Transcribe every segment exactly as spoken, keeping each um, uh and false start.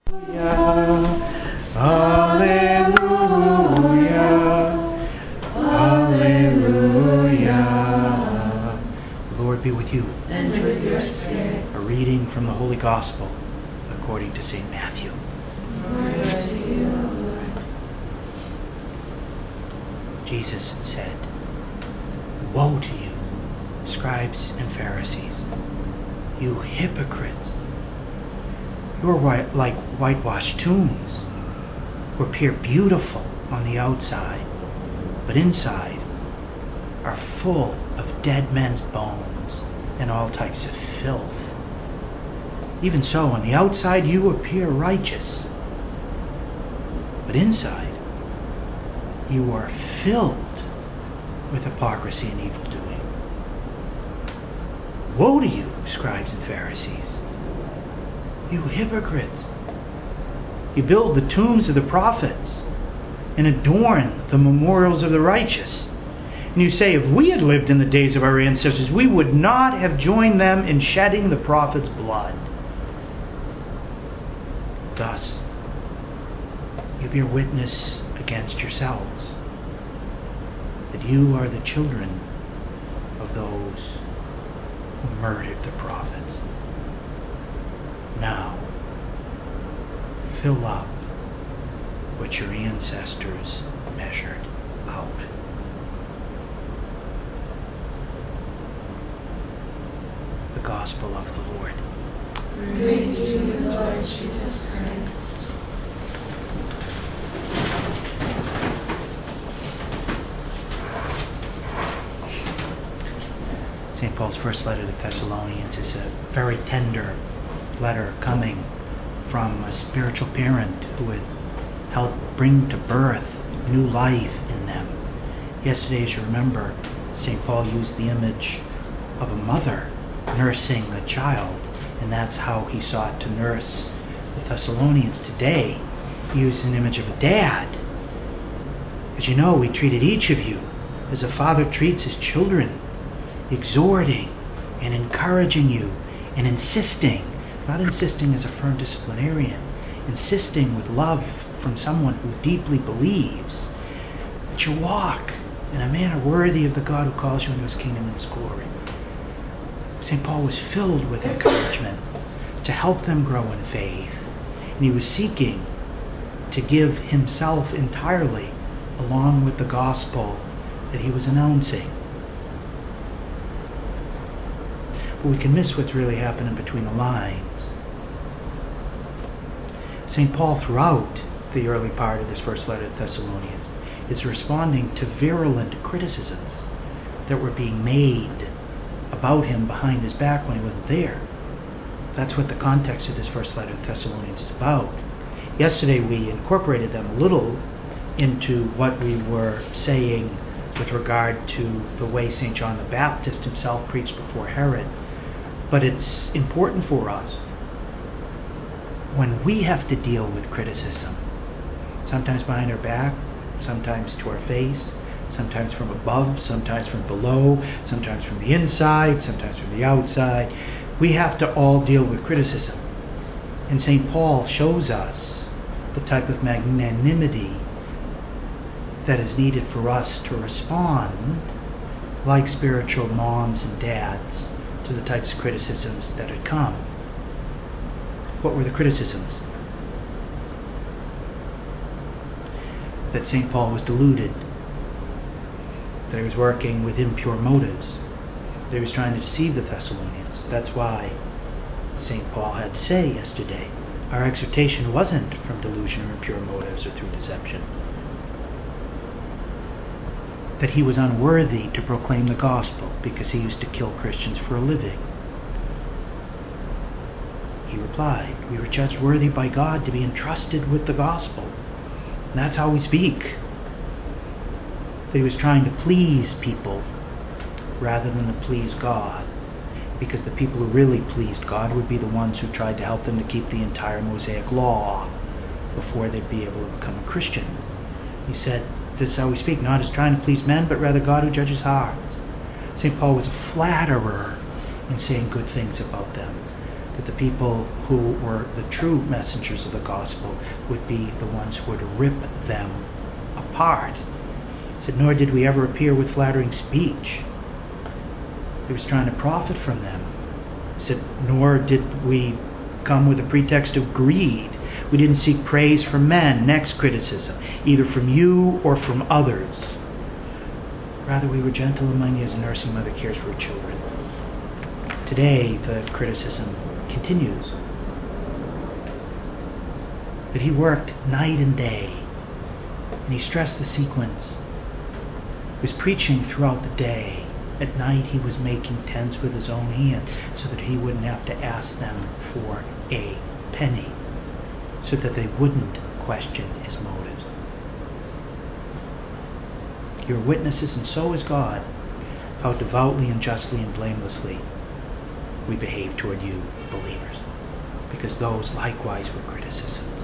Hallelujah. Hallelujah. The Lord be with you. And with your spirit. A reading from the Holy Gospel according to Saint Matthew. Glory to you, O Lord. Jesus said, "Woe to you, scribes and Pharisees, you hypocrites! You are white, like whitewashed tombs, who appear beautiful on the outside, but inside are full of dead men's bones and all types of filth. Even so, on the outside you appear righteous, but inside you are filled with hypocrisy and evil doing. Woe to you, scribes and Pharisees, you hypocrites! You build the tombs of the prophets and adorn the memorials of the righteous. And you say, if we had lived in the days of our ancestors, we would not have joined them in shedding the prophets' blood. Thus, you bear witness against yourselves that you are the children of those who murdered the prophets. Now, fill up what your ancestors measured out." The Gospel of the Lord. Praise to you, Lord Jesus Christ. Saint Paul's first letter to Thessalonians is a very tender letter coming from a spiritual parent who had helped bring to birth new life in them. Yesterday, as you remember, Saint Paul used the image of a mother nursing a child, and that's how he sought to nurse the Thessalonians. Today, he uses an image of a dad. As you know, we treated each of you as a father treats his children, exhorting and encouraging you and insisting, not insisting as a firm disciplinarian, insisting with love from someone who deeply believes that you walk in a manner worthy of the God who calls you into his kingdom and his glory. Saint Paul was filled with encouragement to help them grow in faith, and he was seeking to give himself entirely along with the gospel that he was announcing. But we can miss what's really happening between the lines. Saint Paul, throughout the early part of this first letter to Thessalonians, is responding to virulent criticisms that were being made about him behind his back when he wasn't there. That's what the context of this first letter to Thessalonians is about. Yesterday we incorporated them a little into what we were saying with regard to the way Saint John the Baptist himself preached before Herod. But it's important for us when we have to deal with criticism, sometimes behind our back, sometimes to our face, sometimes from above, sometimes from below, sometimes from the inside, sometimes from the outside. We have to all deal with criticism. And Saint Paul shows us the type of magnanimity that is needed for us to respond like spiritual moms and dads to the types of criticisms that had come. What were the criticisms? That Saint Paul was deluded, that he was working with impure motives, that he was trying to deceive the Thessalonians. That's why Saint Paul had to say yesterday, our exhortation wasn't from delusion or impure motives or through deception. That he was unworthy to proclaim the gospel because he used to kill Christians for a living. He replied, we were judged worthy by God to be entrusted with the gospel. And that's how we speak. That he was trying to please people rather than to please God. Because the people who really pleased God would be the ones who tried to help them to keep the entire Mosaic law before they'd be able to become a Christian. He said, this is how we speak, not as trying to please men, but rather God who judges hearts. Saint Paul was a flatterer in saying good things about them. that the people who were the true messengers of the gospel would be the ones who would rip them apart. He said, nor did we ever appear with flattering speech. He was trying to profit from them. He said, nor did we come with a pretext of greed. We didn't seek praise from men. Next criticism, either from you or from others. Rather, we were gentle among you as a nursing mother cares for her children. Today, the criticism continues. That he worked night and day. And he stressed the sequence. He was preaching throughout the day. At night he was making tents with his own hands so that he wouldn't have to ask them for a penny. So that they wouldn't question his motives. You're witnesses, and so is God, how devoutly and justly and blamelessly we behave toward you, believers. Because those likewise were criticisms.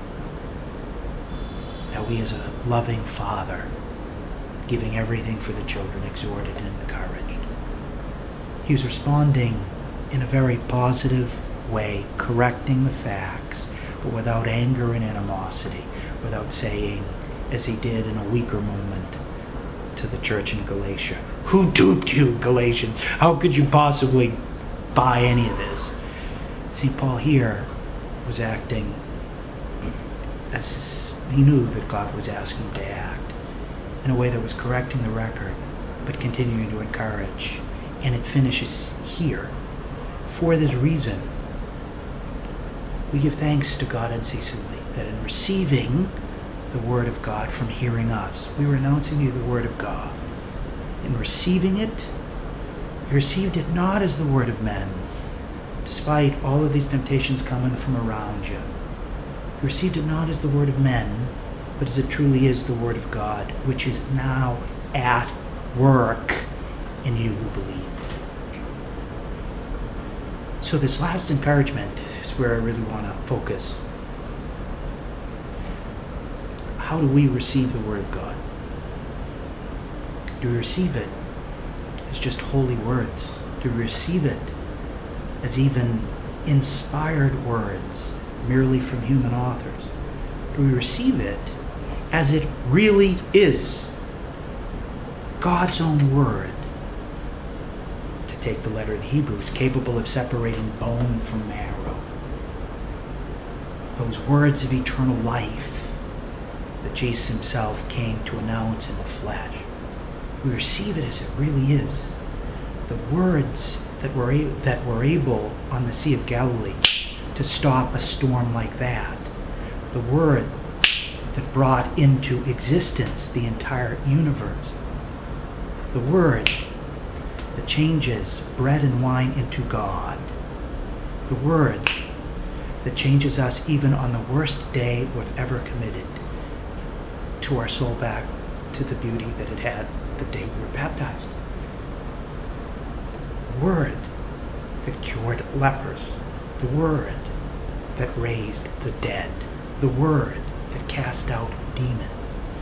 Now we as a loving Father, giving everything for the children, exhorted and encouraged. He was responding in a very positive way, correcting the facts, but without anger and animosity, without saying, as he did in a weaker moment to the church in Galatia, who duped you, Galatians? How could you possibly buy any of this? See, Paul here was acting as he knew that God was asking him to act, in a way that was correcting the record, but continuing to encourage. And it finishes here. For this reason, we give thanks to God unceasingly, that in receiving the Word of God from hearing us, we were announcing to you the Word of God. In receiving it, you received it not as the word of men, despite all of these temptations coming from around you. You received it not as the word of men, but as it truly is the Word of God, which is now at work in you who believe. So this last encouragement is where I really want to focus. How do we receive the Word of God? Do we receive it as just holy words? Do we receive it as even inspired words merely from human authors? Do we receive it as it really is God's own Word? To take the letter of the Hebrews, capable of separating bone from marrow. Those words of eternal life that Jesus himself came to announce in the flesh. We receive it as it really is. The words that were, a- that were able on the Sea of Galilee to stop a storm like that. The Word that brought into existence the entire universe. The Word that changes bread and wine into God. The Word that changes us even on the worst day we've ever committed to our soul back to the beauty that it had the day we were baptized. The Word that cured lepers. The Word that raised the dead. The Word that cast out demons.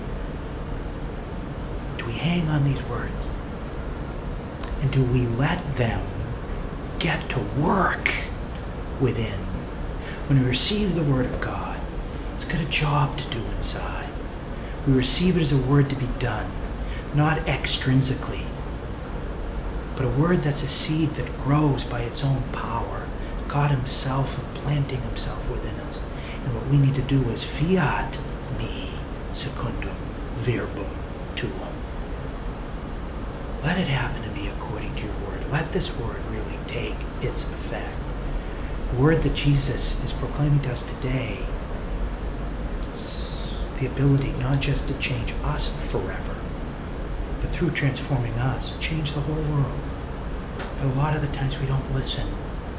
Do we hang on these words? And do we let them get to work within? When we receive the Word of God, it's got a job to do inside. We receive it as a word to be done, not extrinsically, but a word that's a seed that grows by its own power, God himself implanting himself within us. And what we need to do is fiat me secundum verbum tuum. Let it happen to me according to your word. Let this word really take its effect. The word that Jesus is proclaiming to us today is the ability not just to change us forever, but through transforming us, change the whole world. But a lot of the times we don't listen.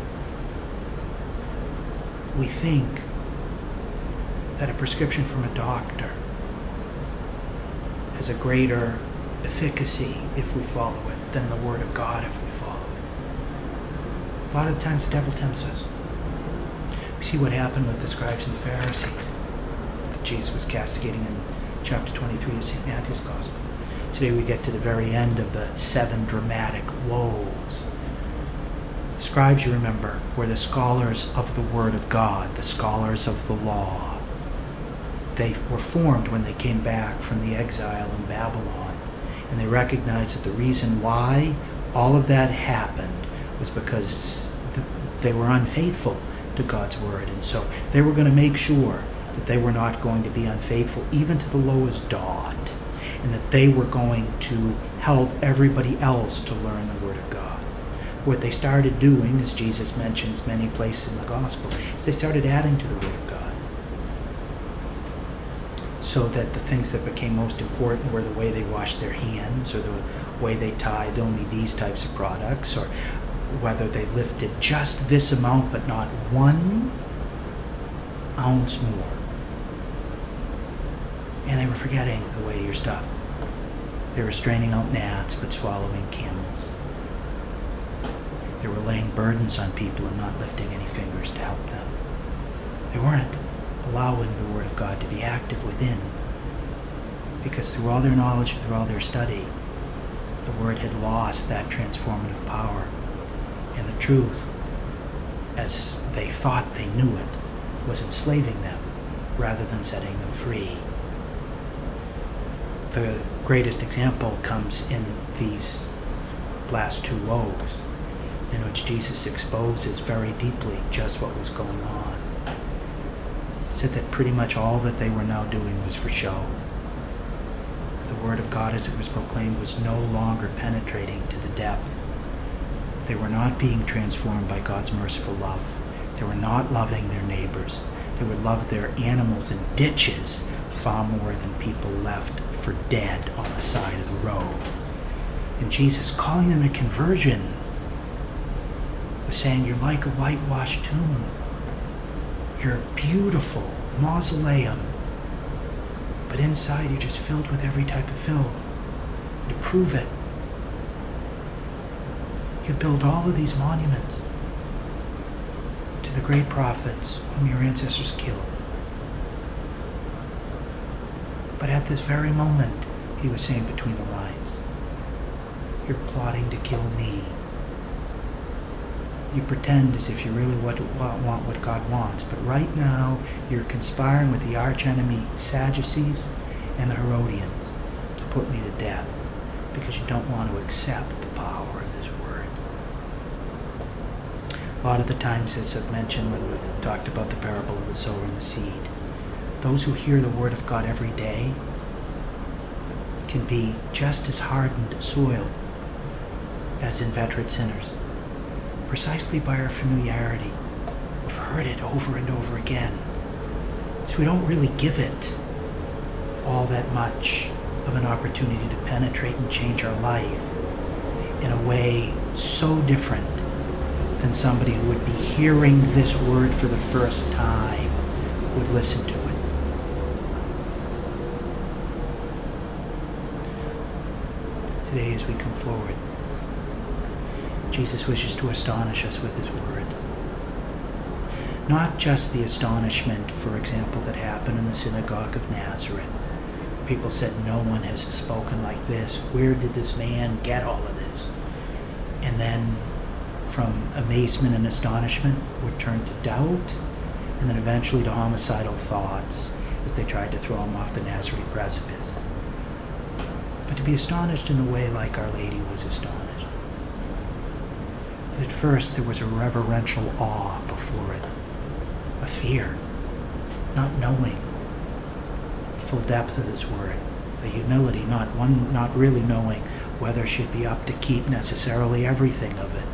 We think that a prescription from a doctor has a greater efficacy if we follow it than the Word of God if we follow it. A lot of the times the devil tempts us. We see what happened with the scribes and the Pharisees that Jesus was castigating in chapter twenty-three of Saint Matthew's Gospel. Today we get to the very end of the seven dramatic woes. Scribes, you remember, were the scholars of the Word of God, the scholars of the law. They were formed when they came back from the exile in Babylon. And they recognized that the reason why all of that happened was because they were unfaithful to God's Word. And so they were going to make sure that they were not going to be unfaithful even to the lowest dot, and that they were going to help everybody else to learn the Word of God. What they started doing, as Jesus mentions many places in the Gospel, is they started adding to the Word of God. So that the things that became most important were the way they washed their hands, or the way they tithed only these types of products, or whether they lifted just this amount but not one ounce more. And they were forgetting the weightier stuff. They were straining out gnats but swallowing camels. They were laying burdens on people and not lifting any fingers to help them. They weren't allowing the Word of God to be active within, because through all their knowledge, through all their study, the Word had lost that transformative power. And the truth, as they thought they knew it, was enslaving them rather than setting them free. The greatest example comes in these last two woes, in which Jesus exposes very deeply just what was going on. He said that pretty much all that they were now doing was for show. The Word of God as it was proclaimed was no longer penetrating to the depth. They were not being transformed by God's merciful love. They were not loving their neighbors. They would love their animals in ditches far more than people left for dead on the side of the road. And Jesus, calling them to conversion, was saying, you're like a whitewashed tomb. You're a beautiful mausoleum, but inside you're just filled with every type of filth. To prove it, you build all of these monuments to the great prophets whom your ancestors killed. But at this very moment, he was saying between the lines, you're plotting to kill me. You pretend as if you really want what God wants, but right now you're conspiring with the archenemy Sadducees and the Herodians to put me to death because you don't want to accept the power of this Word. A lot of the times, as I've mentioned when we've talked about the parable of the sower and the seed, those who hear the Word of God every day can be just as hardened soil as inveterate sinners, precisely by our familiarity. We've heard it over and over again, so we don't really give it all that much of an opportunity to penetrate and change our life in a way so different than somebody who would be hearing this Word for the first time would listen to it. Today, as we come forward, Jesus wishes to astonish us with His Word. Not just the astonishment, for example, that happened in the synagogue of Nazareth. People said, no one has spoken like this. Where did this man get all of this? And then from amazement and astonishment would turn to doubt, and then eventually to homicidal thoughts as they tried to throw him off the Nazarene precipice. But to be astonished in a way like Our Lady was astonished. But at first there was a reverential awe before it, a fear, not knowing the full depth of this Word, a humility, not one, not really knowing whether she'd be up to keep necessarily everything of it.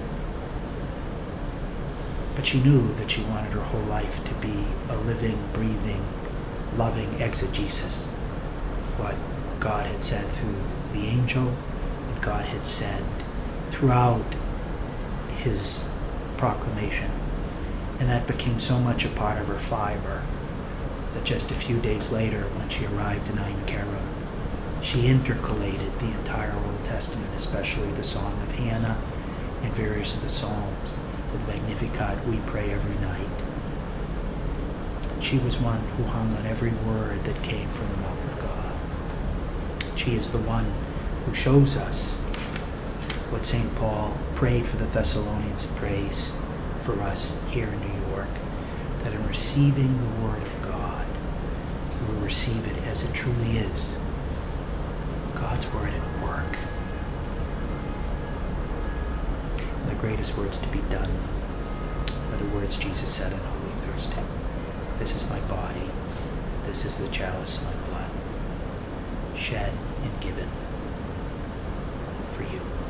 But she knew that she wanted her whole life to be a living, breathing, loving exegesis of what God had said through the angel, and God had said throughout His proclamation. And that became so much a part of her fiber that just a few days later, when she arrived in Ein Kerem, she intercalated the entire Old Testament, especially the Song of Hannah and various of the Psalms, with Magnificat, we pray every night. She was one who hung on every word that came from the mouth of God. She is the one who shows us what Saint Paul prayed for the Thessalonians prays for us here in New York, that in receiving the Word of God, we will receive it as it truly is, God's Word at work. And the greatest words to be done are the words Jesus said on Holy Thursday. This is my body, this is the chalice of my blood, shed and given for you.